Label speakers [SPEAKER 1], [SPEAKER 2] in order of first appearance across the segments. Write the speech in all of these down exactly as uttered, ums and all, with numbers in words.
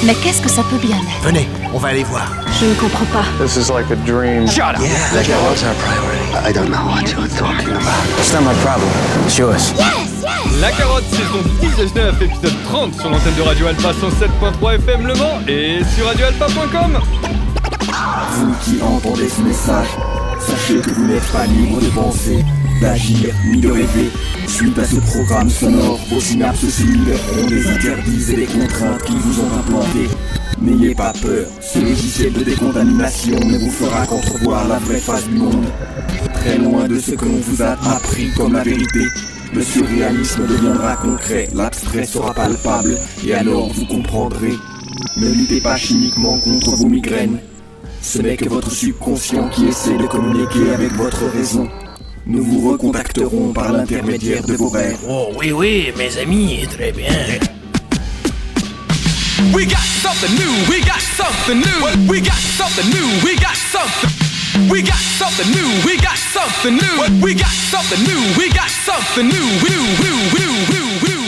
[SPEAKER 1] Mais qu'est-ce que ça peut bien être?
[SPEAKER 2] Venez, on va aller voir.
[SPEAKER 1] Je ne comprends pas.
[SPEAKER 3] This is like a dream.
[SPEAKER 2] Shut up!
[SPEAKER 4] Yeah, la carotte, our priority.
[SPEAKER 5] I don't know what you're talking about.
[SPEAKER 4] It's not my problem. It's yours.
[SPEAKER 6] La Carotte, saison dix-neuf, épisode trente sur l'antenne de Radio Alpha cent sept point trois F M Le Mans et sur radio alpha point com.
[SPEAKER 7] Vous qui entendez ce message, sachez que vous n'êtes pas libre de penser, d'agir ni de rêver. Suite à ce programme sonore, vos synapses cellulaires ont des interdits et des contraintes qui vous ont implantés. N'ayez pas peur, ce logiciel de décontamination ne vous fera qu'entrevoir la vraie face du monde. Très loin de ce que l'on vous a appris comme la vérité, le surréalisme deviendra concret, l'abstrait sera palpable, et alors vous comprendrez. Ne luttez pas chimiquement contre vos migraines. Ce n'est que votre subconscient qui essaie de communiquer avec votre raison. Nous vous recontacterons par l'intermédiaire de vos rêves.
[SPEAKER 2] Oh oui, oui, mes amis, très bien.
[SPEAKER 8] We got something new, we got something new, we got something new, we got something. We got something new, we got something new, we got something new, we got something new, new, new, new, new, new, new.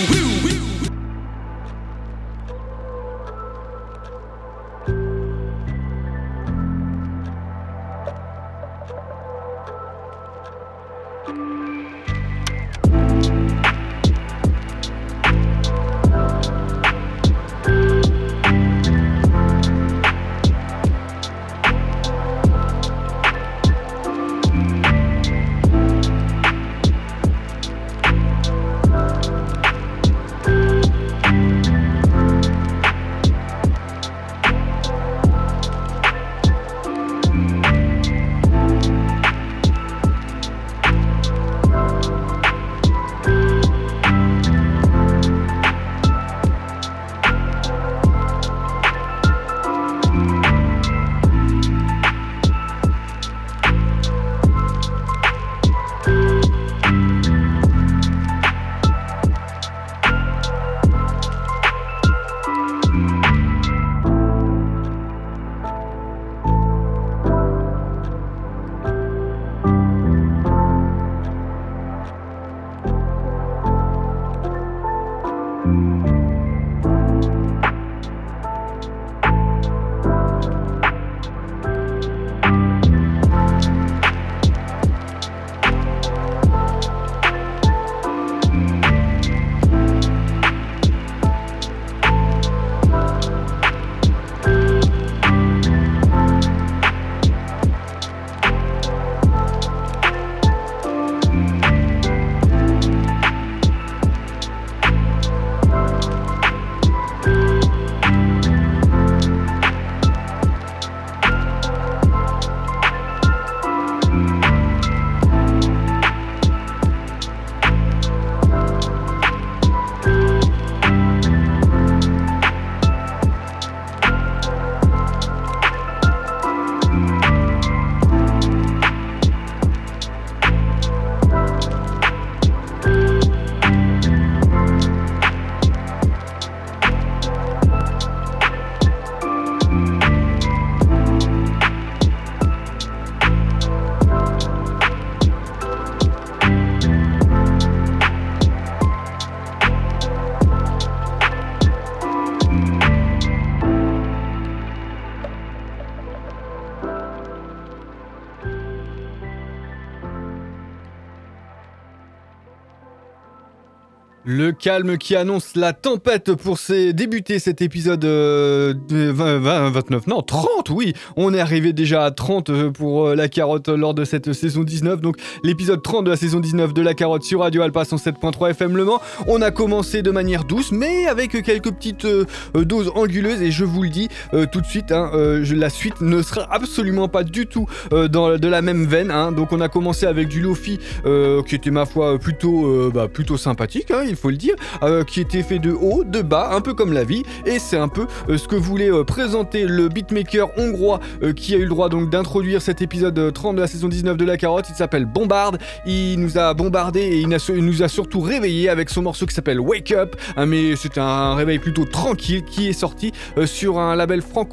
[SPEAKER 6] Le calme qui annonce la tempête pour ces, débuter cet épisode euh, de vingt, vingt, vingt-neuf, non trente, oui, on est arrivé déjà à trente pour euh, la Carotte lors de cette saison dix-neuf, donc l'épisode trente de la saison dix-neuf de la Carotte sur Radio Alpha cent sept point trois F M Le Mans. On a commencé de manière douce mais avec quelques petites euh, doses anguleuses et je vous le dis euh, tout de suite, hein, euh, je, la suite ne sera absolument pas du tout euh, dans de la même veine, hein. Donc on a commencé avec du Lofi euh, qui était ma foi plutôt, euh, bah, plutôt sympathique, hein, il faut le dire, euh, qui était fait de haut, de bas, un peu comme la vie, et c'est un peu euh, ce que voulait euh, présenter le beatmaker hongrois euh, qui a eu le droit donc d'introduire cet épisode trente de la saison dix-neuf de la Carotte. Il s'appelle Bombard, il nous a bombardé et il, a, il nous a surtout réveillé avec son morceau qui s'appelle Wake Up, hein, mais c'est un réveil plutôt tranquille qui est sorti euh, sur un label franco-belge.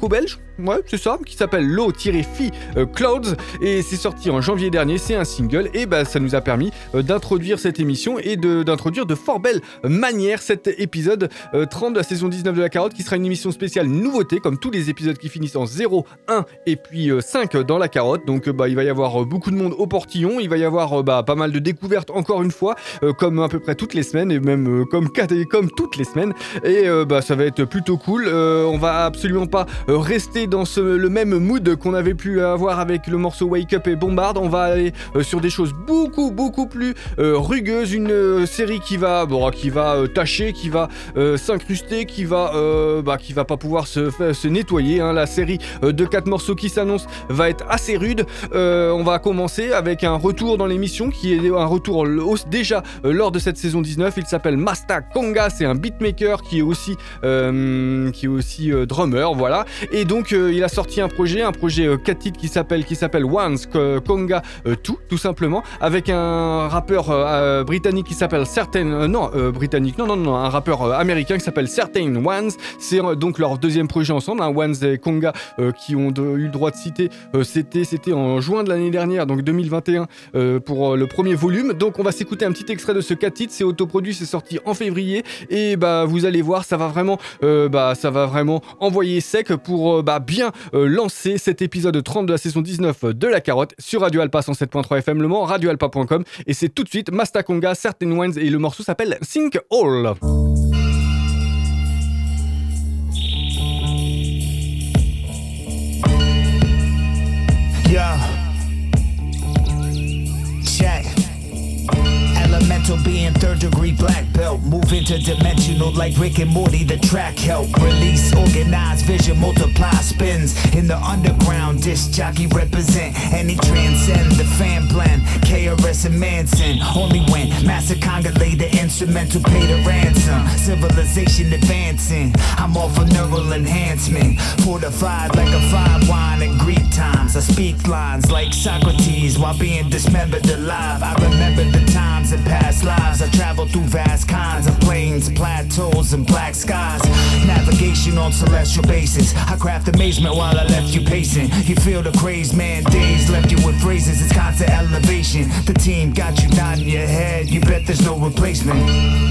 [SPEAKER 6] ouais, c'est ça, qui s'appelle Low-Phi euh, Clouds, et c'est sorti en janvier dernier, c'est un single, et bah ça nous a permis euh, d'introduire cette émission et de, d'introduire de fort belle manière cet épisode euh, trente de la saison dix-neuf de La Carotte, qui sera une émission spéciale nouveauté, comme tous les épisodes qui finissent en zéro, un et puis euh, cinq dans La Carotte. Donc euh, bah il va y avoir euh, beaucoup de monde au portillon, il va y avoir euh, bah, pas mal de découvertes encore une fois, euh, comme à peu près toutes les semaines, et même euh, comme, comme toutes les semaines, et euh, bah ça va être plutôt cool. Euh, on va absolument pas euh, rester dans ce, le même mood qu'on avait pu avoir avec le morceau Wake Up et Bombard. On va aller euh, sur des choses beaucoup beaucoup plus euh, rugueuses, une euh, série qui va bon, qui va euh, tâcher, qui va euh, s'incruster, qui va euh, bah, qui va pas pouvoir se, se nettoyer, hein. La série euh, de quatre morceaux qui s'annonce va être assez rude. Euh, on va commencer avec un retour dans l'émission qui est un retour déjà euh, lors de cette saison dix-neuf. Il s'appelle Masta Conga, c'est un beatmaker qui est aussi euh, qui est aussi euh, drummer, voilà. Et donc euh, il a sorti un projet, un projet euh, quatre titres qui s'appelle qui s'appelle Once Conga deux, tout simplement, avec un rappeur euh, britannique qui s'appelle Certain euh, non euh, britannique non non non un rappeur euh, américain qui s'appelle Certain Ones. C'est euh, donc leur deuxième projet ensemble, hein, Ones et Conga, euh, qui ont de, eu le droit de citer. Euh, c'était c'était en juin de l'année dernière, donc deux mille vingt et un, euh, pour euh, le premier volume. Donc on va s'écouter un petit extrait de ce quatre titres. C'est autoproduit, c'est sorti en février, et bah vous allez voir, ça va vraiment euh, bah ça va vraiment envoyer sec pour euh, bah bien euh, lancer cet épisode trente de la saison dix-neuf de La Carotte sur Radio Alpa cent sept point trois F M Le Mans, radio alpa point com, et c'est tout de suite Masta Conga, Certain Ones, et le morceau s'appelle Think All.
[SPEAKER 3] Yo, check. Elemental being third degree black belt. Move interdimensional like Rick and Morty, the track help. Release, organize, vision, multiply spins. In the underground, disc jockey represent. And he transcend the fan blend. K R S and Manson. Only when Master Conga lay the instrumental, pay the ransom. Civilization advancing. I'm off a neural enhancement. Fortified like a fine wine in Greek times. I speak lines like Socrates while being dismembered alive. I remember the times and past lives. I travel through vast kinds of plains, plateaus, and black skies. Navigation on celestial bases. I craft amazement while I left you pacing. You feel the crazed man days, left you with phrases. It's constant elevation. The team got you nodding your head. You bet there's no replacement.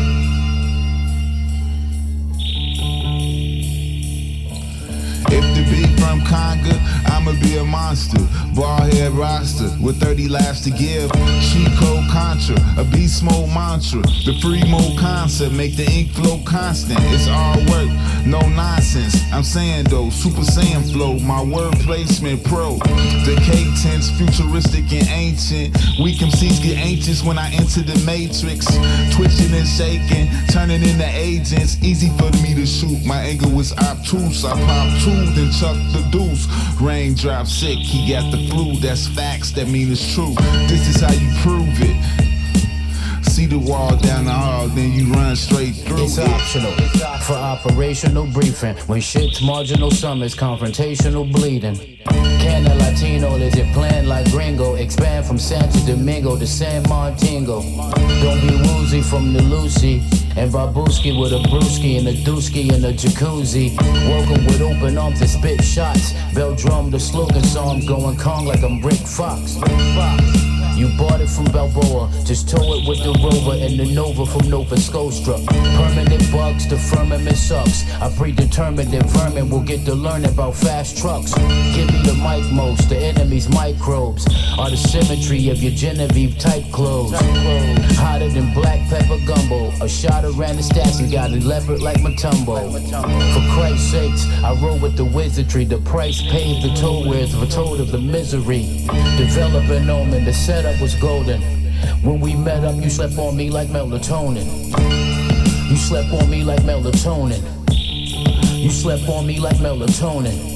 [SPEAKER 9] If the beat from Conga, I'ma be a monster. Bald head roster with thirty laughs to give. Cheat code Contra, a beast mode mantra. The free mode concept make the ink flow constant. It's all work, no nonsense. I'm saying though, Super Saiyan flow, my word placement pro. Decay tense, futuristic and ancient. Weak M Cs get anxious when I enter the matrix. Twitching and shaking, turning into agents. Easy for me to shoot, my angle was obtuse. I pop two, then chuck the deuce. Raindrop sick, he got the flu. That's facts, that mean it's true. This is how you prove it. See the wall down the hall, then you run straight through.
[SPEAKER 10] It's optional for operational briefing. When shit's marginal, some is confrontational bleeding. Can a Latino, is it planned like Gringo? Expand from Santo Domingo to San Martingo. Don't be woozy from the Lucy. And Babuski with a brewski and a dooski and a jacuzzi. Welcome with open arms and spit shots. Bell drum the slogan song, going Kong like I'm Rick Fox. You bought it from Balboa, just tow it with the Rover and the Nova from Nova Scotia. Permanent bugs, the firmament sucks. I predetermined that vermin will get to learn about fast trucks. Give me the mic most, the enemy's microbes are the symmetry of your Genevieve type clothes. Hotter than black pepper gumbo. A shot around the stats and got a leopard like Matumbo. For Christ's sakes, I roll with the wizardry. The price paid, the toll wears the toll of the misery. Developing omen, the setup was golden. When we met up, you slept on me like melatonin. You slept on me like melatonin. You slept on me like melatonin.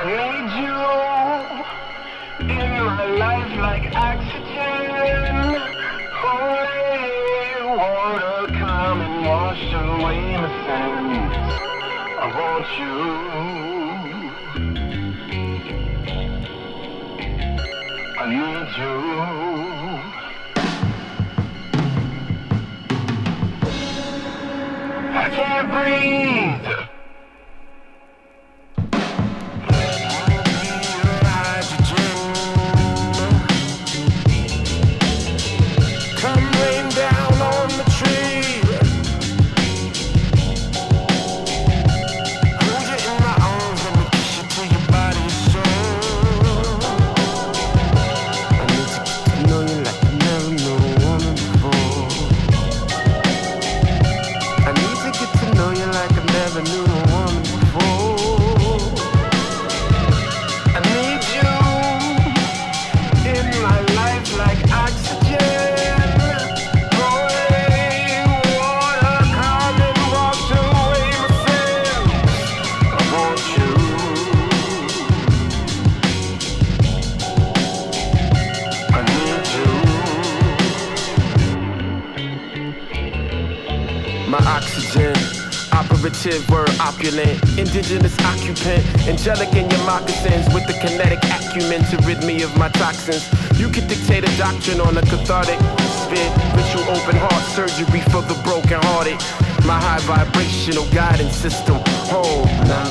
[SPEAKER 11] need you in my life like oxygen. Holy water, come and wash away my sins. I want you. I need you. I can't breathe. Word opulent, indigenous occupant, angelic in your moccasins with the kinetic acumen to rid me of my toxins. You can dictate a doctrine on a cathartic spit, ritual open heart surgery for the broken hearted. My high vibrational guidance system, home.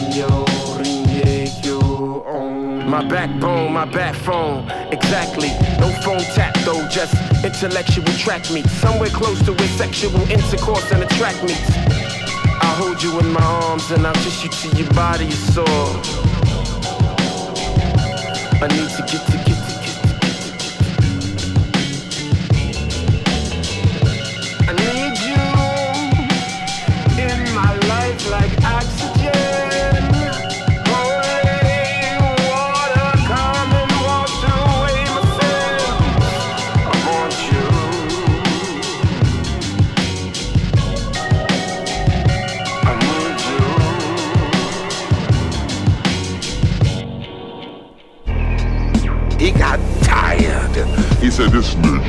[SPEAKER 11] My backbone, my bat phone, exactly. No phone tap though, just intellectual track meet. Somewhere close to where sexual intercourse and attract meets. I'll hold you in my arms and I'll kiss you till your body is sore. I need to get to get to get to I need you in my life like oxygen. Holy water, come and wash away my sins. I want you.
[SPEAKER 5] He got tired. He said, this bitch.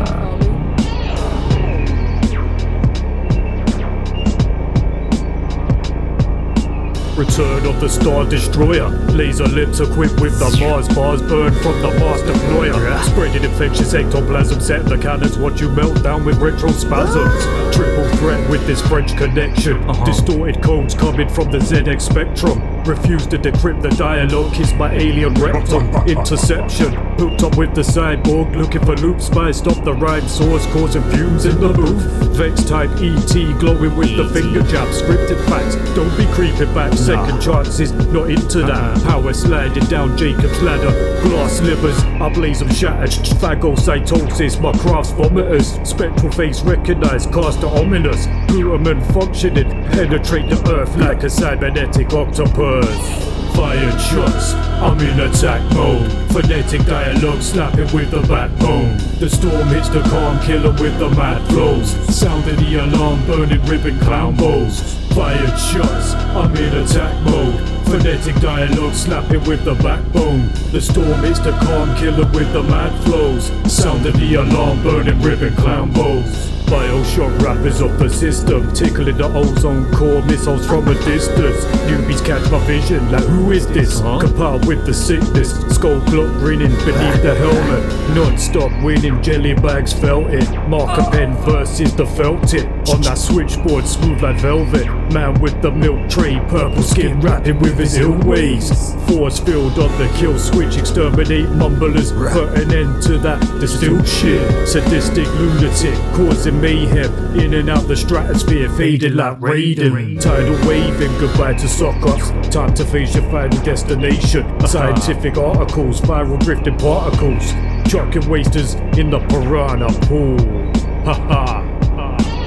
[SPEAKER 12] Return of the Star Destroyer. Laser lips equipped with the Mars bars burned from the Mars deployer. Spreading infectious ectoplasm, set the cannons, watch you melt down with retrospasms. Triple threat with this French connection. Uh-huh. Distorted codes coming from the Z X spectrum. Refuse to decrypt the dialogue, kiss my alien rectum. Interception, hooked up with the cyborg, looking for loop spice, stop the rhyme source, causing fumes in the booth. Vex type E T, glowing with the finger jab, scripted facts, don't be creeping back, second chances, not into that. Power sliding down Jacob's ladder, glass slivers, I blaze them shattered. Phagocytosis, my craft's vomiters, spectral face recognized, caster ominous. Glutamine functioning, penetrate the earth like a cybernetic octopus. Fired shots, I'm in attack mode. Phonetic dialogue slapping with the backbone. The storm hits the calm killer with the mad flows. Sound of the alarm burning ribbon clown bowls. Fired shots, I'm in attack mode. Phonetic dialogue slapping with the backbone. The storm hits the calm killer with the mad flows. Sound of the alarm burning ribbon clown bowls. Bioshock rappers of the system, tickling the ozone core, missiles from a distance. Newbies catch my vision, like who is this? Uh-huh. Compiled with the sickness, skull clock grinning beneath the helmet. Non-stop winning, jelly bags felt it. Marker pen versus the felt tip. On that switchboard, smooth like velvet. Man with the milk tray, purple skin rapping with his ill ways. Force field on the kill switch, exterminate mumblers. Put an end to that distilled shit. Sadistic lunatic, causing mayhem, in and out the stratosphere, fading like Raiden. Tidal waving, goodbye to sock-offs. Time to face your final destination. Scientific articles, viral drifting particles. Chucking wasters in the piranha pool. Haha.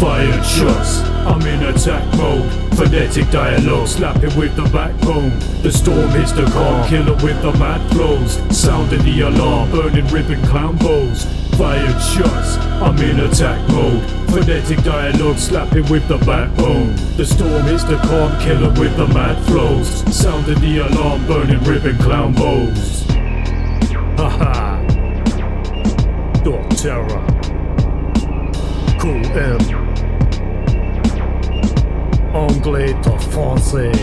[SPEAKER 12] Fired shots, I'm in attack mode. Phonetic dialogue, slapping with the backbone. The storm hits the calm, killer with the mad flows. Sounding the alarm, burning ribbon clown bows. Fired shots, I'm in attack mode. Phonetic dialogue, slapping with the backbone. The storm hits the calm, killer with the mad flows. Sounding the alarm, burning ribbon clown bows. Haha. Dog Terror. Cool M. Anglais to français.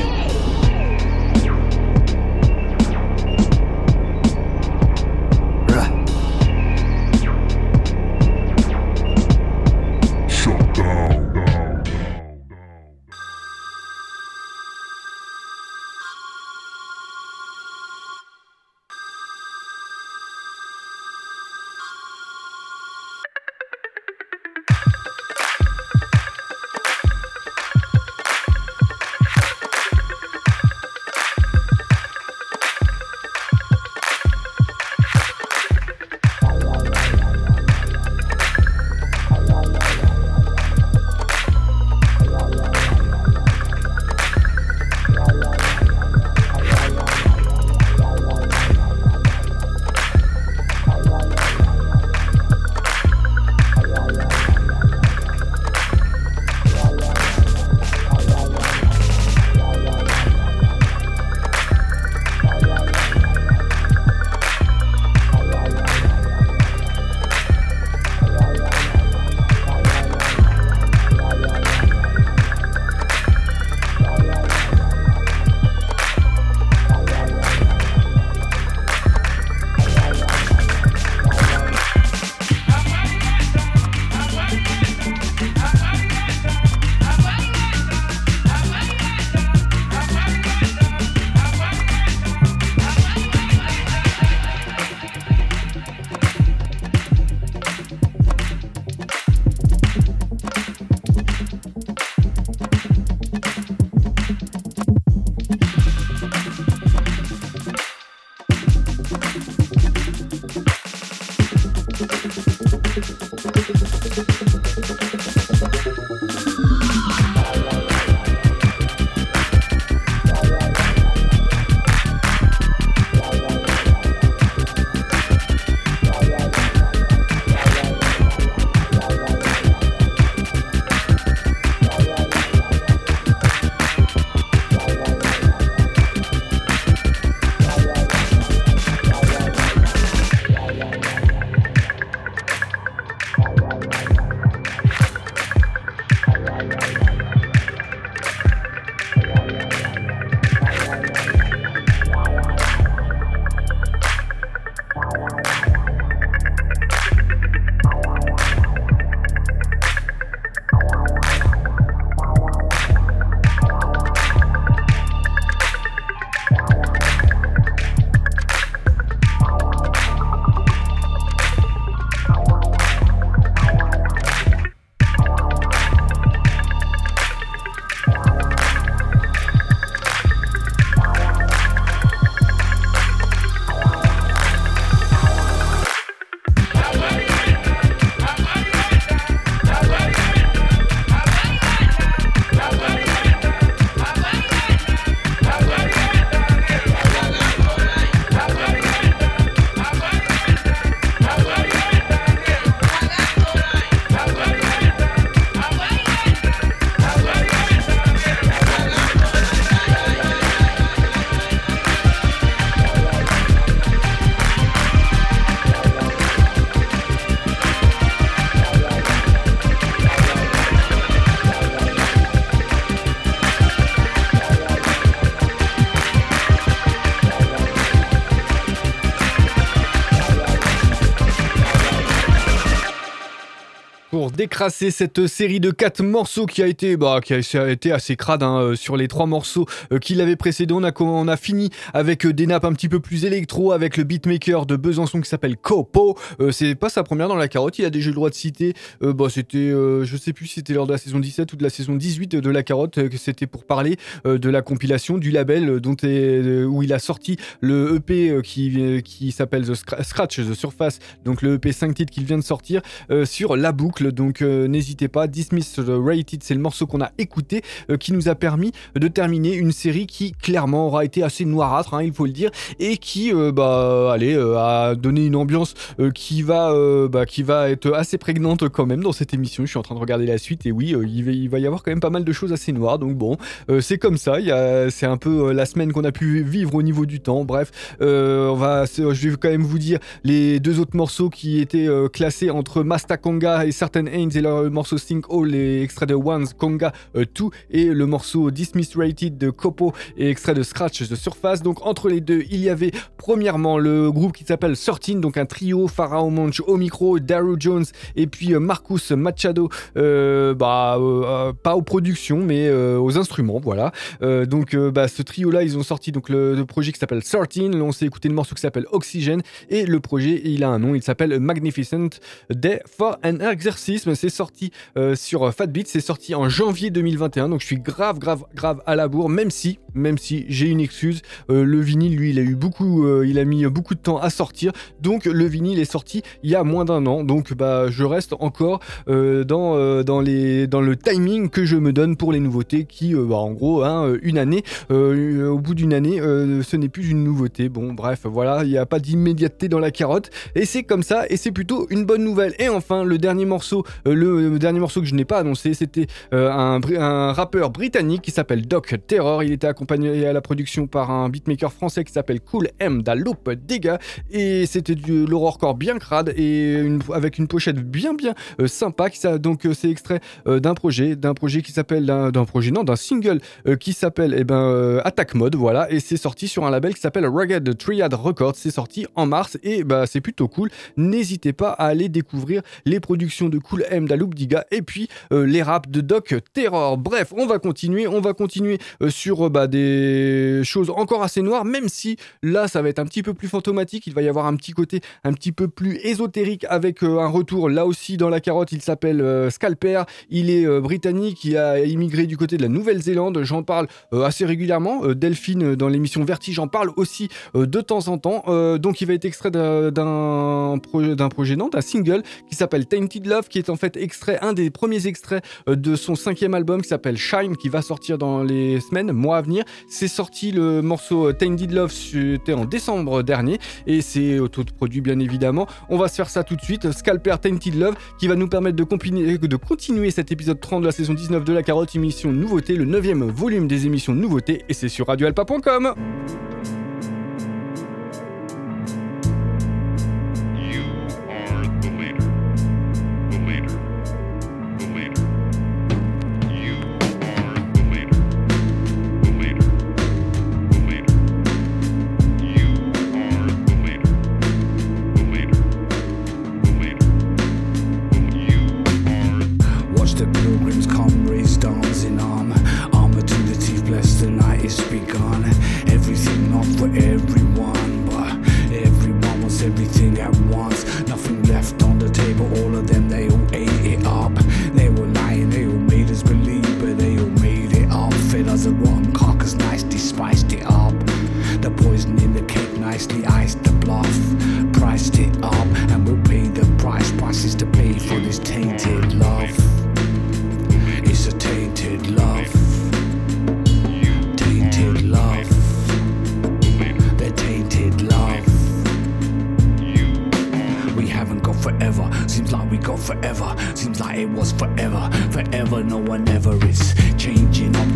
[SPEAKER 6] pour décrasser cette série de quatre morceaux qui a été, bah, qui a été assez crade hein, sur les trois morceaux euh, qui l'avaient précédé. On a, on a fini avec euh, des nappes un petit peu plus électro, avec le beatmaker de Besançon qui s'appelle Copo. Euh, c'est pas sa première dans la carotte, il a déjà eu le droit de citer. Euh, bah, c'était, euh, je sais plus si c'était lors de la saison dix-sept ou de la saison dix-huit de la carotte, euh, que c'était pour parler euh, de la compilation du label euh, dont est, euh, où il a sorti le E P euh, qui, euh, qui s'appelle The Scratch, The Surface, donc le E P cinq titres qu'il vient de sortir euh, sur La Boucle, dont donc euh, n'hésitez pas. Dismissed Rated, c'est le morceau qu'on a écouté, euh, qui nous a permis de terminer une série qui clairement aura été assez noirâtre, hein, il faut le dire, et qui euh, bah, allez, euh, a donné une ambiance euh, qui, va, euh, bah, qui va être assez prégnante quand même dans cette émission. Je suis en train de regarder la suite et oui, euh, il, va, il va y avoir quand même pas mal de choses assez noires, donc bon, euh, c'est comme ça, il y a, c'est un peu euh, la semaine qu'on a pu vivre au niveau du temps. Bref, euh, on va, je vais quand même vous dire les deux autres morceaux qui étaient euh, classés entre Masta Conga et Certain Haynes, et leur morceau Think All, les extraits de Ones Conga euh, deux, et le morceau Dismissed Rated de Kopo et extrait de Scratch de Surface. Donc entre les deux, il y avait premièrement le groupe qui s'appelle thirteen, donc un trio, Pharaoh Monch au micro, Daru Jones et puis euh, Marcus Machado, euh, bah, euh, pas aux productions mais euh, aux instruments, voilà. Euh, donc euh, bah, ce trio là, ils ont sorti donc le, le projet qui s'appelle thirteen, on s'est écouté le morceau qui s'appelle Oxygen, et le projet il a un nom, il s'appelle Magnificent Day for an Exorcism. C'est sorti euh, sur Fat Beat, c'est sorti en janvier deux mille vingt et un, donc je suis grave grave grave à la bourre, même si même si j'ai une excuse, euh, le vinyle lui il a eu beaucoup euh, il a mis beaucoup de temps à sortir, donc le vinyle est sorti il y a moins d'un an, donc bah je reste encore euh, dans euh, dans les dans le timing que je me donne pour les nouveautés qui euh, bah en gros hein, une année euh, au bout d'une année euh, ce n'est plus une nouveauté. Bon bref, voilà, il n'y a pas d'immédiateté dans la carotte et c'est comme ça, et c'est plutôt une bonne nouvelle. Et enfin le dernier morceau euh, le, le dernier morceau que je n'ai pas annoncé, c'était euh, un, un rappeur britannique qui s'appelle Doc Terror. Il était accompagné à la production par un beatmaker français qui s'appelle Cool M da Loop Dega, et c'était du l'horrorcore bien crade et une, avec une pochette bien bien euh, sympa qui, ça, donc euh, c'est extrait euh, d'un projet d'un projet qui s'appelle d'un, d'un projet non d'un single euh, qui s'appelle eh ben euh, Attack Mode, voilà, et c'est sorti sur un label qui s'appelle Rugged Triad Records. C'est sorti en mars et bah c'est plutôt cool. N'hésitez pas à aller découvrir les productions de Cool M da Loop Dega et puis euh, les raps de Doc Terror. Bref, on va continuer on va continuer euh, sur euh, bah, des choses encore assez noires, même si là ça va être un petit peu plus fantomatique. Il va y avoir un petit côté un petit peu plus ésotérique avec euh, un retour là aussi dans la carotte. Il s'appelle euh, Scalper, il est euh, britannique, il a immigré du côté de la Nouvelle-Zélande, j'en parle euh, assez régulièrement, euh, Delphine euh, dans l'émission Vertige j'en parle aussi euh, de temps en temps, euh, donc il va être extrait d'un, d'un, projet, d'un projet non, d'un single qui s'appelle Tainted Love, qui est en fait extrait, un des premiers extraits euh, de son cinquième album qui s'appelle Shine, qui va sortir dans les semaines, mois à venir. C'est sorti, le morceau Tainted Love c'était en décembre dernier et c'est autoproduit bien évidemment. On va se faire ça tout de suite, Scalper Tainted Love, qui va nous permettre de, compini- de continuer cet épisode trente de la saison dix-neuf de la carotte, émission nouveauté, le neuvième volume des émissions nouveautés, et c'est sur radio alpa point com.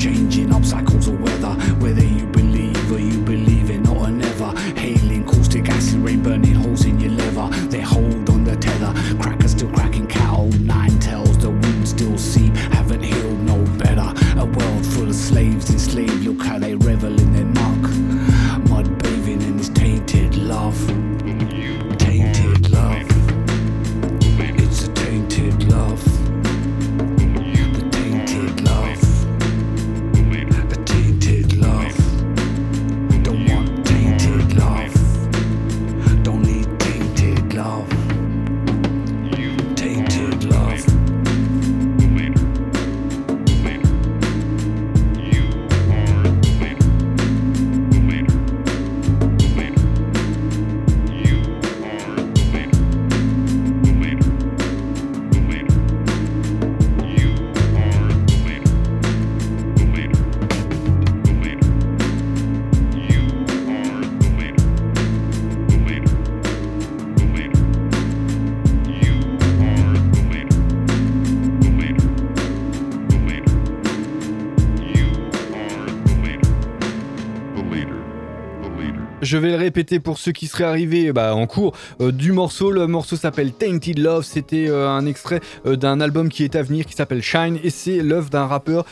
[SPEAKER 3] Cycles of weather, whether you believe or you believe it not or never. Hailing caustic
[SPEAKER 6] je vais le répéter pour ceux qui seraient arrivés bah, en cours euh, du morceau. Le morceau s'appelle Tainted Love, c'était euh, un extrait euh, d'un album qui est à venir qui s'appelle Shine, et c'est l'œuvre d'un rappeur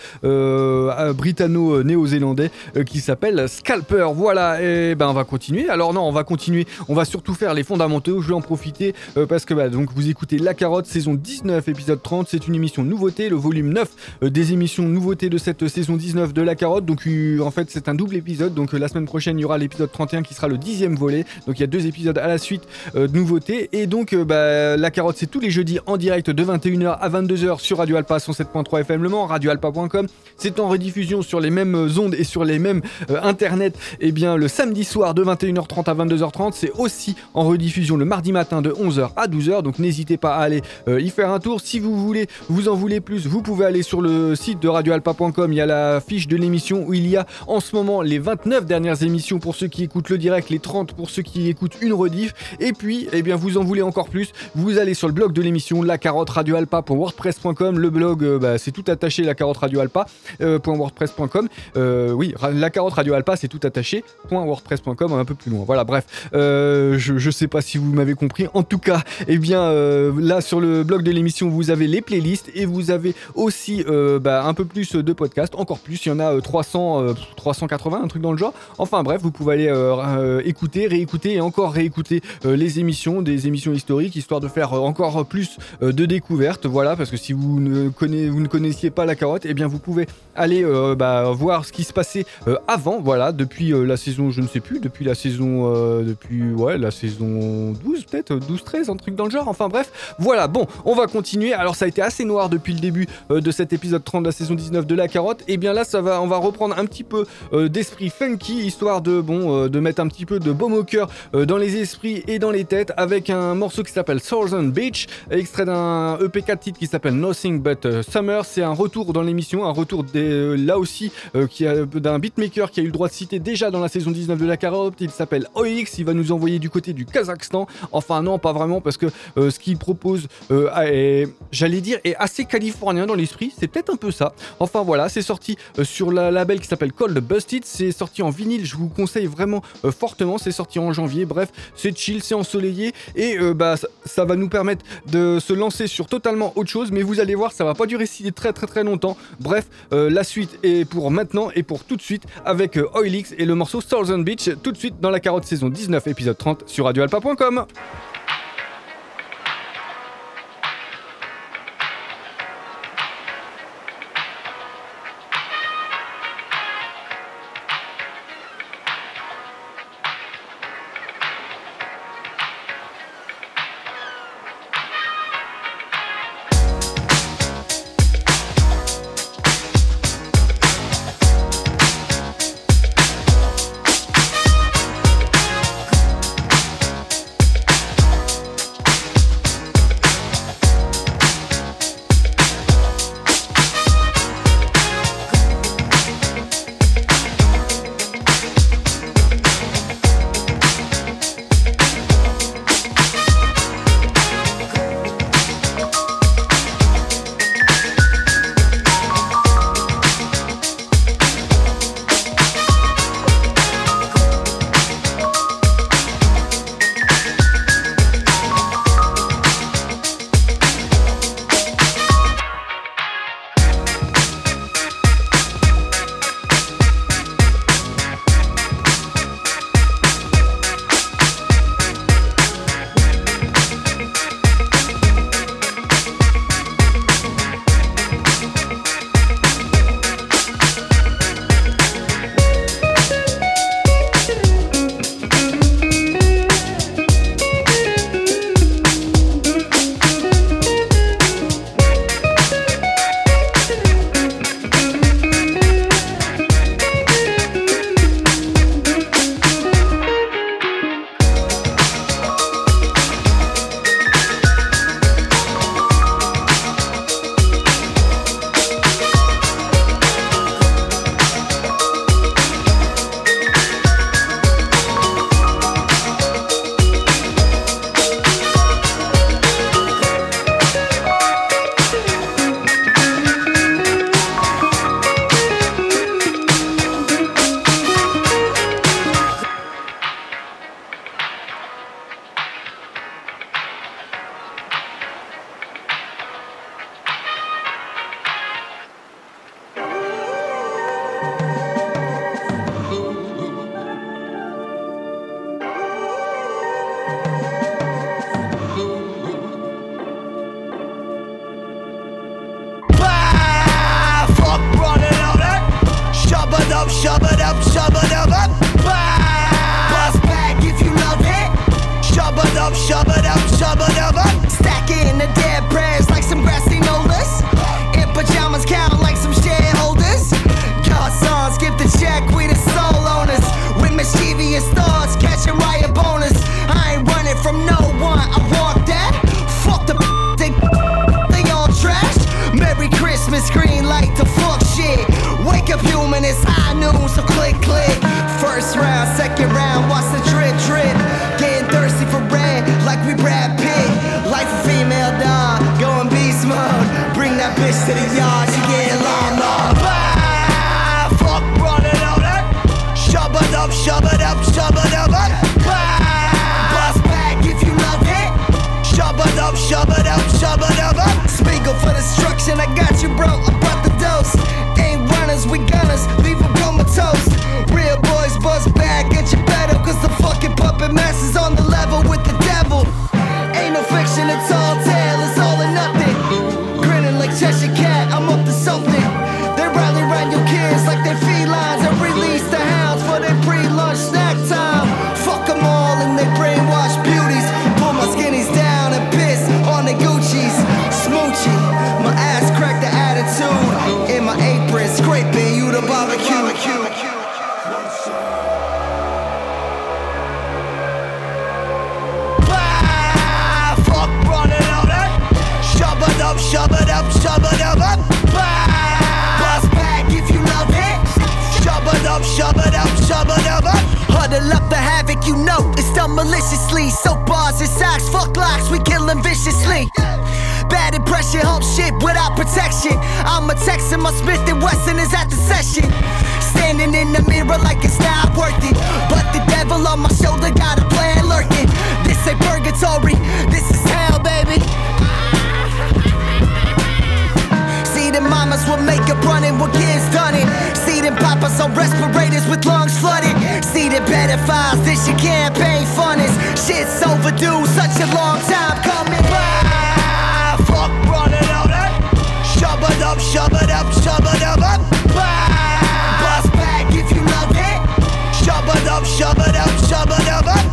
[SPEAKER 6] euh, britanno-néo-zélandais euh, qui s'appelle Scalper. Voilà, et ben on va continuer. Alors non, on va continuer, on va surtout faire les fondamentaux. Je vais en profiter euh, parce que bah, donc vous écoutez La Carotte, saison dix-neuf, épisode trente. C'est une émission nouveauté, le volume neuf euh, des émissions nouveautés de cette saison dix-neuf de La Carotte. Donc euh, en fait c'est un double épisode, donc euh, la semaine prochaine il y aura l'épisode trente et un qui sera le dixième volet, donc il y a deux épisodes à la suite euh, de nouveautés. Et donc euh, bah, La Carotte c'est tous les jeudis en direct de vingt et une heures à vingt-deux heures sur Radio Alpa cent sept point trois F M Le Mans, radio alpa point com. C'est en rediffusion sur les mêmes ondes et sur les mêmes euh, internet et bien le samedi soir de vingt et une heures trente à vingt-deux heures trente. C'est aussi en rediffusion le mardi matin de onze heures à douze heures, donc n'hésitez pas à aller euh, y faire un tour. Si vous voulez, vous en voulez plus, vous pouvez aller sur le site de radio alpa point com. Il y a la fiche de l'émission où il y a en ce moment les vingt-neuf dernières émissions pour ceux qui écoutent le direct, les trente pour ceux qui écoutent une rediff. Et puis, eh bien, vous en voulez encore plus, vous allez sur le blog de l'émission, la carotte radio alpa point wordpress point com. Le blog, euh, bah, c'est tout attaché, la carotte radio alpa point wordpress point com. Euh, oui, la carotte radio alpa, c'est tout attaché .wordpress point com, un peu plus loin. Voilà, bref, euh, je, je sais pas si vous m'avez compris. En tout cas, eh bien, euh, là sur le blog de l'émission, vous avez les playlists et vous avez aussi euh, bah, un peu plus de podcasts, encore plus. Il y en a euh, trois cents, euh, trois cent quatre-vingts, un truc dans le genre. Enfin bref, vous pouvez aller euh, euh, écouter, réécouter et encore réécouter euh, les émissions, des émissions historiques, histoire de faire euh, encore plus euh, de découvertes. Voilà, parce que si vous ne, connaissez, vous ne connaissiez pas La Carotte, eh bien vous pouvez aller euh, bah, voir ce qui se passait euh, avant. Voilà, depuis euh, la saison, je ne sais plus, depuis la saison, euh, depuis ouais, la saison douze peut-être, douze treize, un truc dans le genre. Enfin bref, voilà. Bon, on va continuer. Alors ça a été assez noir depuis le début euh, de cet épisode trente de la saison dix-neuf de La Carotte. Et bien là, ça va, on va reprendre un petit peu euh, d'esprit funky, histoire de bon, euh, de mettre un petit peu de baume au cœur euh, dans les esprits et dans les têtes, avec un morceau qui s'appelle Southern Beach, extrait d'un E P quatre titres qui s'appelle Nothing But uh, Summer. C'est un retour dans l'émission, un retour des, euh, là aussi euh, qui a, d'un beatmaker qui a eu le droit de citer déjà dans la saison dix-neuf de La Carotte. Il s'appelle O X, il va nous envoyer du côté du Kazakhstan. Enfin non, pas vraiment, parce que euh, ce qu'il propose euh, est, j'allais dire, est assez californien dans l'esprit. C'est peut-être un peu ça. Enfin voilà, c'est sorti euh, sur la label qui s'appelle Cold Busted. C'est sorti en vinyle, je vous conseille vraiment euh, fortement. C'est sorti en janvier. Bref, c'est chill, c'est ensoleillé et euh, bah ça, ça va nous permettre de se lancer sur totalement autre chose. Mais vous allez voir, ça va pas durer si très très très longtemps. Bref, euh, la suite est pour maintenant et pour tout de suite avec euh, Oilix et le morceau Southern Beach, tout de suite dans La Carotte saison dix-neuf épisode trente sur radio alpa point com.
[SPEAKER 13] We'll be right back. up, shove it up, shove it up. Huddle up the havoc, you know it's done maliciously. Soap bars and socks, fuck locks, we kill them viciously. Bad impression, hump shit without protection. I'm a Texan, my Smith and Wesson is at the session. Standing in the mirror like it's not worth it, but the devil on my shoulder got a plan lurking. This ain't purgatory, this is hell, baby. See them mamas with makeup running with kids done it. See them papas on respirators with lungs flooded. See the pedophiles, this your campaign funnest. Shit's overdue, such a long time coming. Ah, fuck, run it out, eh? Shove it up, shove it up, shove it up, up. Ah, bust back if you love it. Shove it up, shove it up, shove it up, up.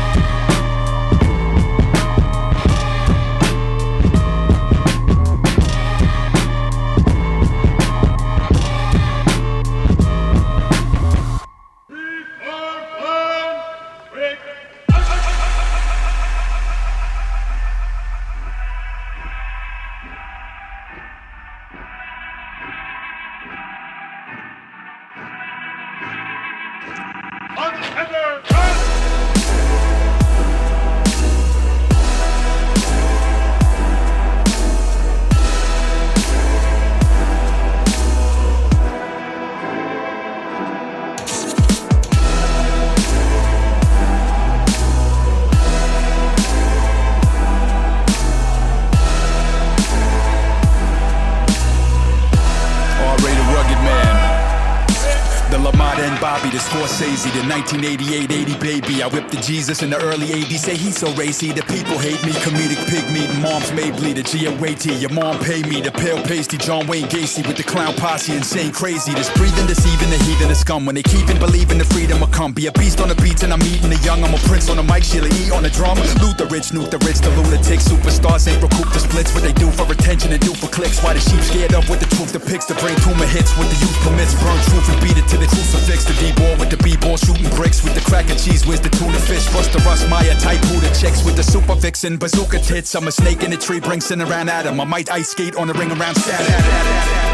[SPEAKER 14] Scorsese, the nineteen eighty-eight eighty baby. I whipped the Jesus in the early eighties. Say he's so racy, the people hate me. Comedic pig meat, moms may bleed. The G O A T, your mom paid me. The pale pasty, John Wayne Gacy with the clown posse, insane crazy. This breathing, deceiving the heathen, the scum. When they keep and believing the freedom will come. Be a beast on the beats and I'm eating the young. I'm a prince on the mic, Sheila E on the drum. Loot the rich, nuke the rich, the lunatics. Superstars ain't recoup the splits. What they do for attention and do for clicks. Why the sheep scared of what the truth depicts. The brain tumor hits what the youth permits. Burn truth and beat it to the crucifix. The D-ball with the B-ball shooting bricks with the crack and cheese. Where's the tuna fish? Bust the Russ Meyer type who the chicks with the super vixen bazooka tits. I'm a snake in the tree, bring sin around Adam. I might ice skate on the ring around Saturn.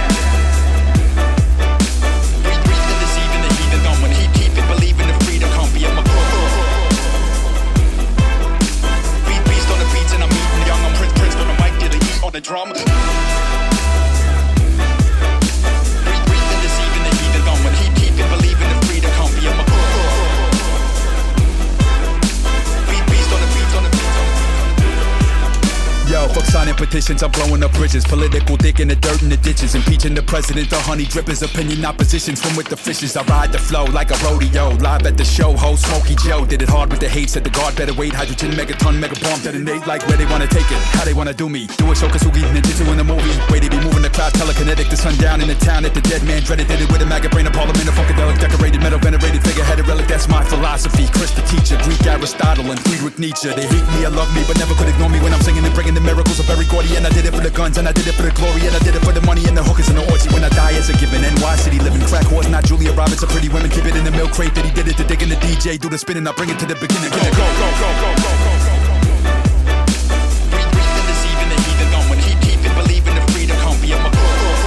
[SPEAKER 14] Drum. Yo, fuck signing petitions, I'm blowing up bridges. Political dick in the dirt in the ditches. Impeaching the president, the honey drippers. Opinion oppositions from with the fishes. I ride the flow like a rodeo. Live at the show, host Smokey Joe. Did it hard with the hate, said the guard better wait. Hydrogen, megaton, mega bomb, detonate. Like where they wanna take it, how they wanna do me. Do it so Kasugi, ninjutsu in the movie. Way they be moving the cloud, telekinetic. The sundown in the town at the dead man dreaded. Did it with a maggot brain, a parliament, a funkadelic. Decorated, metal, venerated, figureheaded relic. That's my philosophy. Chris the teacher, Greek Aristotle and Friedrich Nietzsche. They hate me, I love me, but never could ignore me when I'm singing and bringing the miracles of very Gordy. And I did it for the guns, and I did it for the glory, and I did it for the money and the hookers and the orgy. When I die as a given, N Y City living crack horse, not Julia Roberts. A pretty women keep it in the milk crate that he did it to digging the D J, do the spinning, I bring it to the beginning. Go, go, go, go, go, go, go, go. Breathe, breathe and deceiving the heathen gone. When he keep it, believe in the freedom, come be a my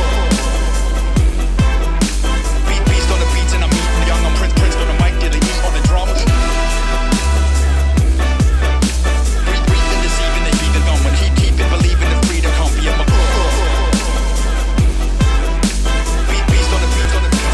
[SPEAKER 14] beat, beast on the beats, and I'm eating young. I'm Prince, Prince on the mic, did the heat on the drum. Breathe, breathe and deceiving the heathen gone. When he keep it, believe in the freedom, come be a my beat, beast on the beats, on the beats.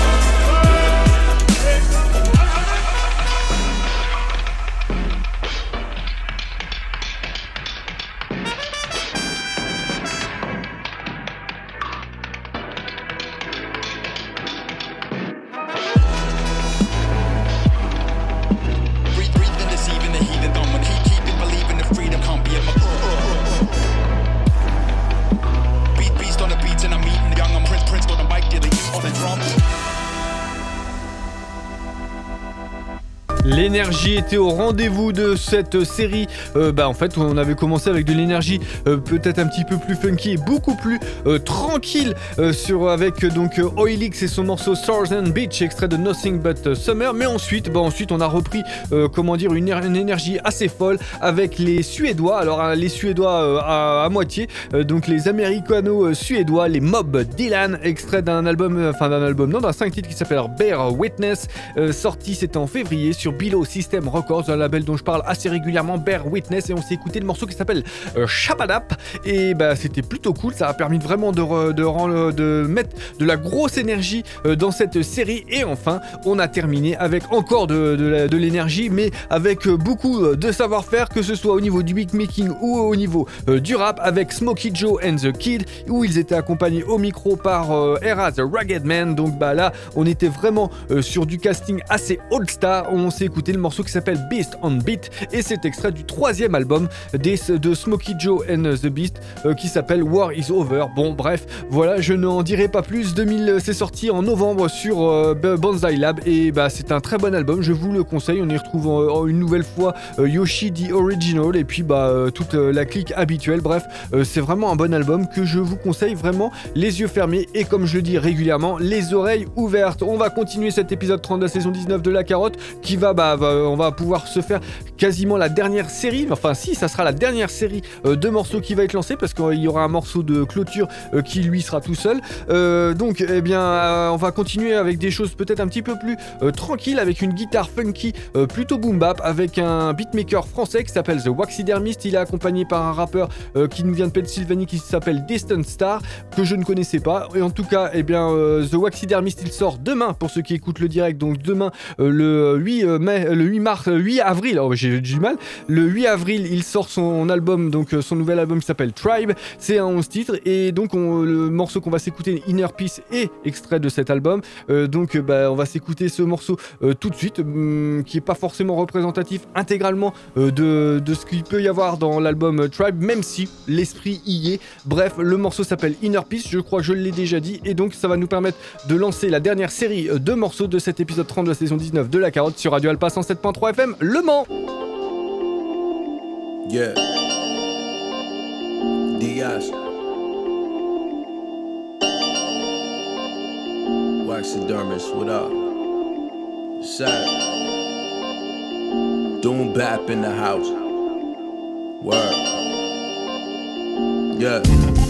[SPEAKER 6] L'énergie était au rendez-vous de cette série. Euh, bah en fait, on avait commencé avec de l'énergie euh, peut-être un petit peu plus funky et beaucoup plus euh, tranquille euh, sur avec donc euh, Oilix et son morceau Southern Beach, extrait de Nothing But Summer. Mais ensuite, bah ensuite, on a repris euh, comment dire une, une énergie assez folle avec les Suédois. Alors euh, les Suédois euh, à, à moitié, euh, donc les Américano-suédois, les Mob Dylan, extrait d'un album, euh, enfin d'un album, non, d'un cinq titres qui s'appelle Bear Witness, euh, sorti c'était en février sur Below System Records, un label dont je parle assez régulièrement, Bear Witness, et on s'est écouté le morceau qui s'appelle euh, Shabadap, et bah c'était plutôt cool, ça a permis vraiment de, re, de, de, de mettre de la grosse énergie euh, dans cette série. Et enfin on a terminé avec encore de, de, de l'énergie, mais avec euh, beaucoup de savoir-faire, que ce soit au niveau du beatmaking ou au niveau euh, du rap, avec Smokey Joe and the Kid, où ils étaient accompagnés au micro par euh, Era the Rugged Man. Donc bah là on était vraiment euh, sur du casting assez old star. On s'est écouté le morceau qui s'appelle Beast on Beat, et c'est extrait du troisième album des, de Smokey Joe and the Beast euh, qui s'appelle War Is Over. Bon bref, voilà, je n'en dirai pas plus. deux mille, c'est sorti en novembre sur euh, Banzai Lab, et bah c'est un très bon album, je vous le conseille. On y retrouve euh, une nouvelle fois euh, Yoshi the Original, et puis bah euh, toute euh, la clique habituelle. Bref, euh, c'est vraiment un bon album que je vous conseille vraiment, les yeux fermés et, comme je dis régulièrement, les oreilles ouvertes. On va continuer cet épisode trente de la saison dix-neuf de La Carotte, qui va, bah, va, on va pouvoir se faire quasiment la dernière série, enfin si, ça sera la dernière série euh, de morceaux qui va être lancée, parce qu'il y aura un morceau de clôture euh, qui lui sera tout seul. Euh, donc eh bien euh, on va continuer avec des choses peut-être un petit peu plus euh, tranquilles, avec une guitare funky euh, plutôt boom bap, avec un beatmaker français qui s'appelle The Waxidermist. Il est accompagné par un rappeur euh, qui nous vient de Pennsylvanie qui s'appelle Distant Star, que je ne connaissais pas. Et en tout cas, eh bien euh, The Waxidermist, il sort demain pour ceux qui écoutent le direct, donc demain euh, le huit mai, le huit mars, huit avril, oh, j'ai du mal, le huit avril il sort son album, donc son nouvel album qui s'appelle Tribe. C'est un onze titres, et donc on, le morceau qu'on va s'écouter, Inner Peace, est extrait de cet album. Euh, donc bah, on va s'écouter ce morceau euh, tout de suite, hum, qui est pas forcément représentatif intégralement euh, de, de ce qu'il peut y avoir dans l'album Tribe, même si l'esprit y est. Bref, le morceau s'appelle Inner Peace, je crois que je l'ai déjà dit, et donc ça va nous permettre de lancer la dernière série de morceaux de cet épisode trente de la saison dix-neuf de La Carotte sur Radio Alpa cent sept point trois F M Le Mans.
[SPEAKER 15] Yeah. Diaz. Waxidermist, what up? Sad. Doom bap in the house. Word. Yeah.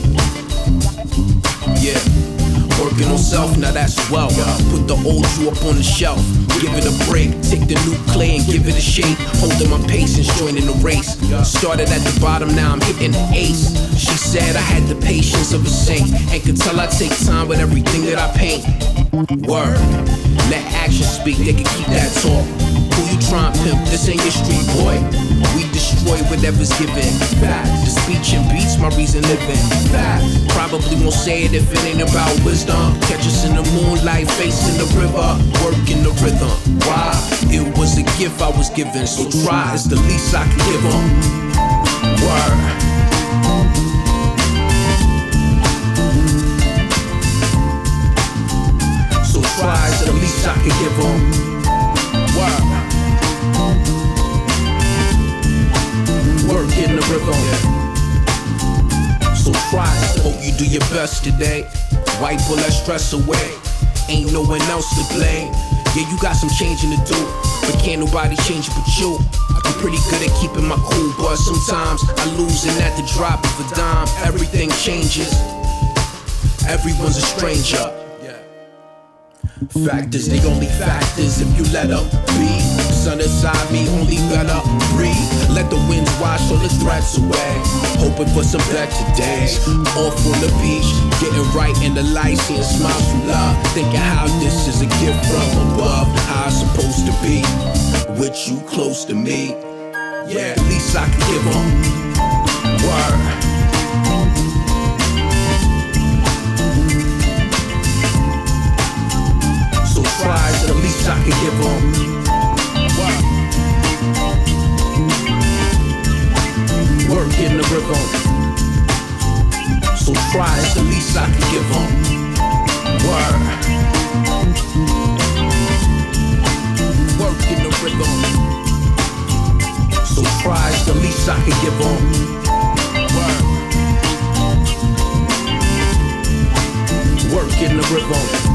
[SPEAKER 15] Yeah. Working on self, now that's well. Put the old you up on the shelf. Give it a break, take the new clay and give it a shake. Holding my patience, joining the race. Started at the bottom, now I'm hitting the ace. She said I had the patience of a saint, and could tell I take time with everything that I paint. Word, let action speak, they can keep that talk. Who you tryin' pimp, this ain't your street boy. We destroy whatever's given. Fact, the speech and beats, my reason living. Fact, probably won't say it if it ain't about wisdom. Catch us in the moonlight, facing the river, working the rhythm. Why? It was a gift I was given, so try, it's the least I can give them. Word. So try, it's the least I can give them. Word. Work in the rhythm. So try, hope you do your best today. Wipe all that stress away. Ain't no one else to blame. Yeah, you got some changing to do, but can't nobody change it but you. I'm pretty good at keeping my cool, but sometimes I lose, and at the drop of a dime, everything changes. Everyone's a stranger. Factors, the only factors if you let them be. Sun inside me, only better breathe. Let the winds wash all the threats away. Hoping for some better days. Off on the beach, getting right in the light, seeing smiles from love. Thinking how this is a gift from above. How I'm supposed to be with you close to me. Yeah, at least I can give them. Word. Tries, at least I can give them. Wow. Work in the rhythm. So try, it's the least I can give them. Word. Work in the rhythm. I can give on. Word. Work in the river.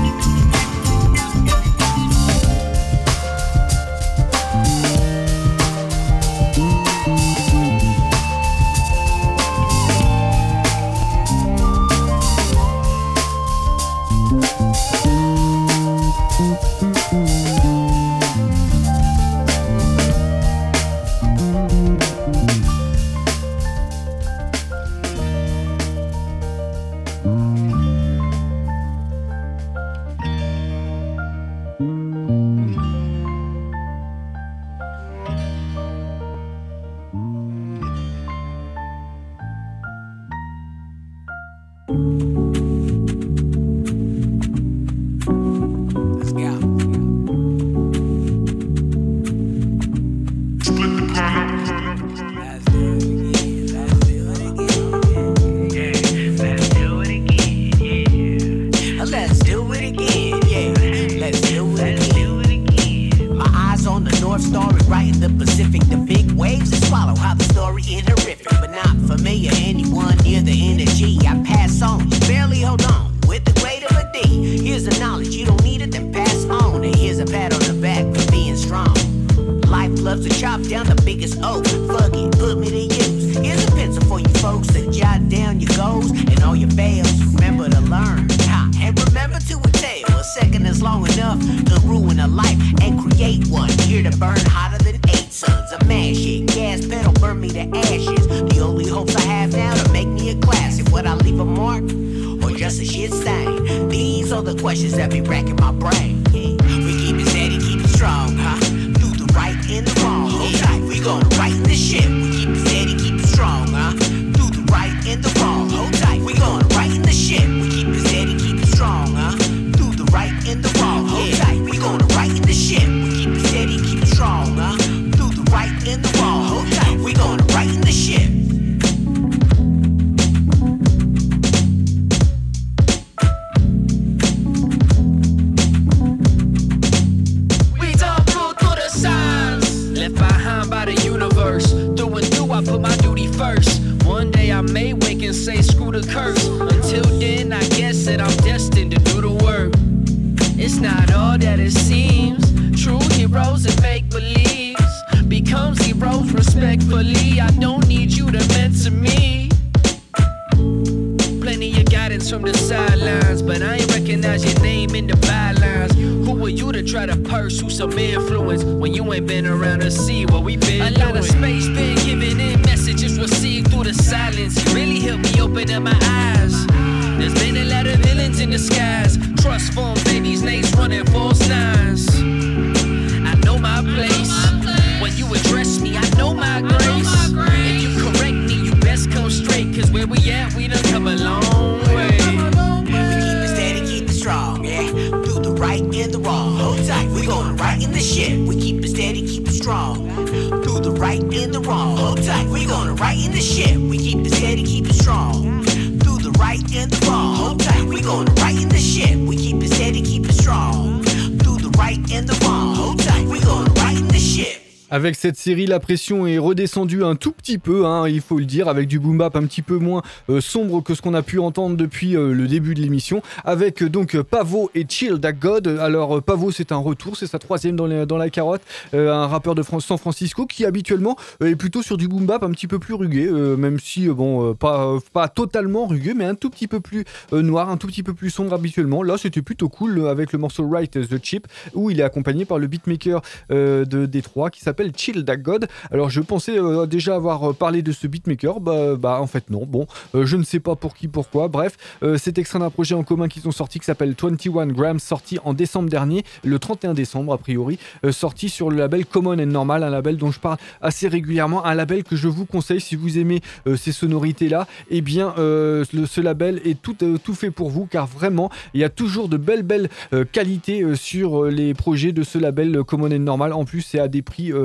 [SPEAKER 6] Avec cette série, la pression est redescendue un tout petit peu, hein, il faut le dire, avec du boom bap un petit peu moins euh, sombre que ce qu'on a pu entendre depuis euh, le début de l'émission, avec euh, donc Pavo et Chill Da God. Alors euh, Pavo, c'est un retour, c'est sa troisième dans, les, dans la carotte, euh, un rappeur de Fran- San Francisco qui habituellement euh, est plutôt sur du boom bap un petit peu plus rugueux, euh, même si euh, bon euh, pas euh, pas totalement rugueux, mais un tout petit peu plus euh, noir, un tout petit peu plus sombre habituellement. Là, c'était plutôt cool euh, avec le morceau Right the Chip, où il est accompagné par le beatmaker euh, de Détroit qui s'appelle Chill Da God. Alors je pensais euh, déjà avoir parlé de ce beatmaker, bah, bah en fait non, bon, euh, je ne sais pas pour qui, pourquoi, bref, euh, c'est extrait d'un projet en commun qu'ils ont sorti qui s'appelle vingt et un Grams, sorti en décembre dernier, le trente et un décembre a priori, euh, sorti sur le label Common and Normal, un label dont je parle assez régulièrement, un label que je vous conseille si vous aimez euh, ces sonorités là, et eh bien euh, le, ce label est tout, euh, tout fait pour vous, car vraiment il y a toujours de belles belles euh, qualités euh, sur euh, les projets de ce label euh, Common and Normal, en plus c'est à des prix euh,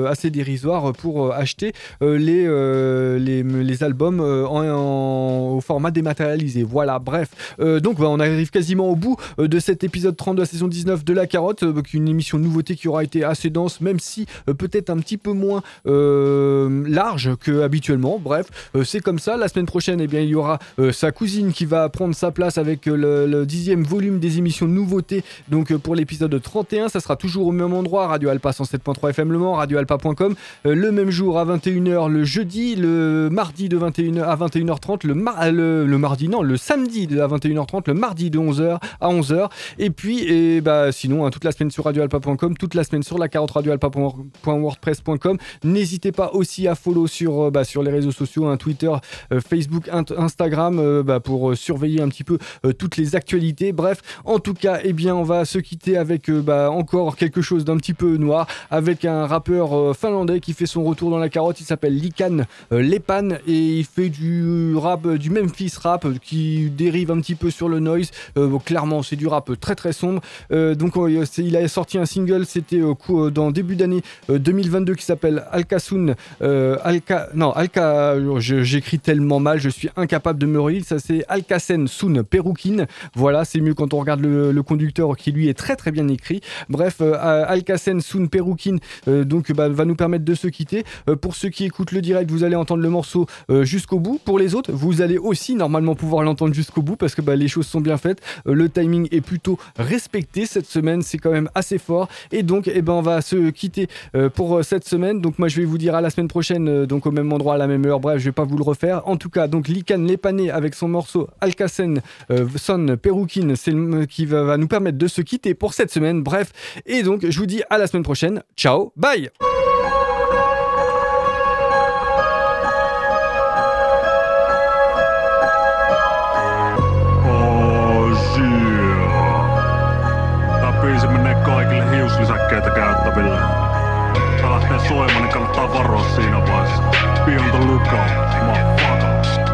[SPEAKER 6] assez dérisoire pour euh, acheter euh, les, euh, les, les albums euh, en, en, au format dématérialisé. Voilà, bref. Euh, donc bah, on arrive quasiment au bout euh, de cet épisode trente de la saison dix-neuf de La Carotte, euh, une émission de nouveauté qui aura été assez dense, même si euh, peut-être un petit peu moins euh, large que habituellement. Bref, euh, c'est comme ça. La semaine prochaine, eh bien, il y aura euh, sa cousine qui va prendre sa place avec euh, le, le dixième volume des émissions de nouveauté. Donc euh, pour l'épisode trente et un, ça sera toujours au même endroit, Radio Alpa cent sept point trois F M Le Mans, radio alpa point com, euh, le même jour à vingt et une heures le jeudi, le mardi de vingt et une heures à vingt et une heures trente, le, mar- le, le mardi non, le samedi de à vingt et une heures trente, le mardi de onze heures à onze heures, et puis et bah sinon hein, toute la semaine sur radio alpa point com, toute la semaine sur la carotte radio alpa point wordpress point com. N'hésitez pas aussi à follow sur euh, bah, sur les réseaux sociaux, hein, Twitter, euh, Facebook, int- Instagram, euh, bah, pour euh, surveiller un petit peu euh, toutes les actualités. Bref, en tout cas, eh bien on va se quitter avec euh, bah, encore quelque chose d'un petit peu noir, avec un rappeur euh, finlandais qui fait son retour dans la carotte. Il s'appelle Likan euh, Lepan et il fait du rap, euh, du Memphis rap euh, qui dérive un petit peu sur le noise. Euh, bon, clairement, c'est du rap très très sombre. Euh, donc euh, il a sorti un single, c'était euh, dans début d'année euh, deux mille vingt-deux, qui s'appelle Alkasun. Euh, Alka, non, Alka, je, j'écris tellement mal, je suis incapable de me relire. Ça c'est Alkasen Sun Perukin. Voilà, c'est mieux quand on regarde le, le conducteur qui lui est très très bien écrit. Bref, euh, Alkasen Sun Perukin euh, donc bah, va nous permettre de se quitter. Euh, pour ceux qui écoutent le direct, vous allez entendre le morceau euh, jusqu'au bout. Pour les autres, vous allez aussi normalement pouvoir l'entendre jusqu'au bout parce que bah, les choses sont bien faites. Euh, le timing est plutôt respecté cette semaine, c'est quand même assez fort. Et donc, eh ben, on va se quitter euh, pour euh, cette semaine. Donc moi, je vais vous dire à la semaine prochaine, euh, donc au même endroit, à la même heure. Bref, je vais pas vous le refaire. En tout cas, donc Likan Lepané avec son morceau Alkasen euh, Son Perukin, c'est le qui va, va nous permettre de se quitter pour cette semaine. Bref, et donc je vous dis à la semaine prochaine. Ciao, bye.
[SPEAKER 12] Hiuslisäkkeitä käyttäville. Tää lähtee soimaan, niin kannattaa varoa siinä vaiheessa. Be on the lookout, motherfucker.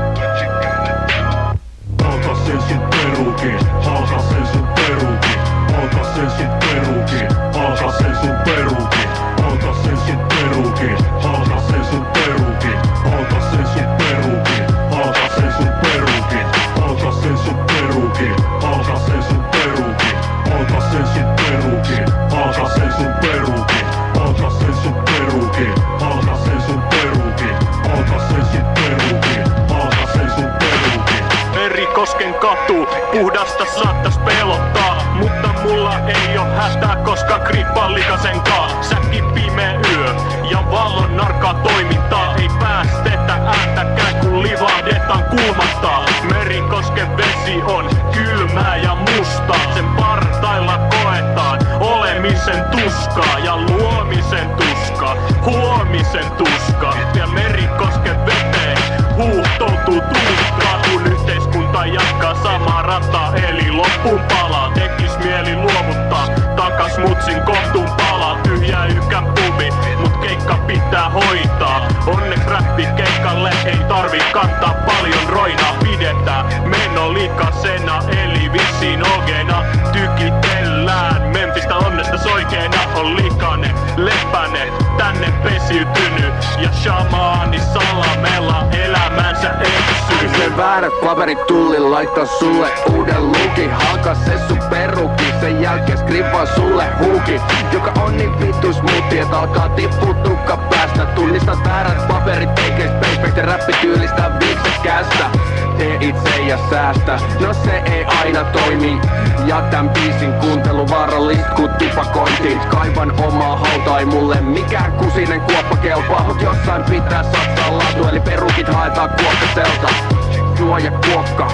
[SPEAKER 12] Alka sen sun perukin, alka sen sun perukin, alka sen sun perukin, alka sen sun perukin, alka sen sun perukin, alka sen sun perukin, alka sen sun perukin, alka sen sun perukin, alka sen sun perukin, alka sen sun perukin, alka sen sun perukin. Alka sen sun perukin, alka sen sun perukin, alka sen sun perukin, alka sen sun perukin, alka sen sun perukin. Merikosken katu, puhdasta saattas pelottaa, mutta mulla ei oo hätää, koska krippaa likasen kaa. Säkki pimeä yö ja vallon narkaa toimintaa, ei päästetä ääntäkään kun livahdetaan kulmattaa. Merikosken vesi on kylmää ja mustaa, sen partailla koetaan olemisen tuskaa ja luomisen tuska, huomisen tuska. Ja Merikosken veteen huuhtoutuu tuhkaa, kun yhteiskunta jatkaa samaa rataa, eli loppuun palaa. Tekis mieli luovuttaa takas mutsin kohtuun palaa. Tyhjä ykän pubi, mut keikka pitää hoitaa. Onneksi räppi keikalle ei tarvi kantaa paljon roinaa. Pidetään meno likasena, eli vissiin ogena. Tykitellään Memphistä onnesta soikeena. On likainen, lepänen, tänne pesiytynyt. Ja shamaani salamella elämänsä eksynyt.
[SPEAKER 16] Se väärät paperit tullin laittaa sulle uuden lukin. Halkaa se sun peruki, sen jälkeen skrippaa sulle huuki. Joka on niin vittu smoothie, et alkaa tippuu tukka päästä. Tunnistat väärät paperit, eikä spaceback ja räppityylistä viiksekästä. Tee itse ja säästä, no se ei aina toimi. Ja tän biisin kuuntelu vaarallista ku tupakointi. Kaivan omaa hautaa, ei mulle mikään kusinen kuoppa kelpaa. Mut jossain pitää satsaa laatu, eli perukit haetaan kuokkaselta. Juo ja kuokka,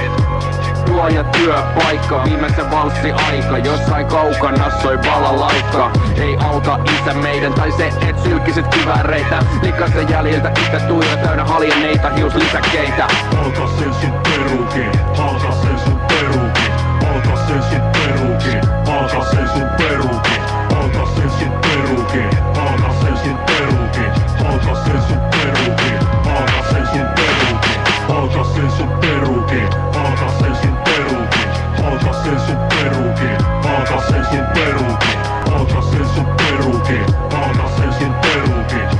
[SPEAKER 16] juo ja työpaikka. Viimeisen valssi aika, jossain kaukana soi balalaikka. Ei auta isä meidän tai se et sylkiset kivääreitä. Likasen jäljiltä itse tuija täynnä haljenneita hiuslisäkkeitä.
[SPEAKER 12] Alka sen sun perukin, alka sen sun perukin, alka sen sun perukin, alka sen sun perukin, alka sen sun perukin, alka sen sun perukin, alka sen sun perukin, alka sen sun perukin, alka sen sun perukin, alka sen sun perukin, alka sen sun perukin, alka sen sun perukin, alka sen sun perukin, alka sen sun perukin.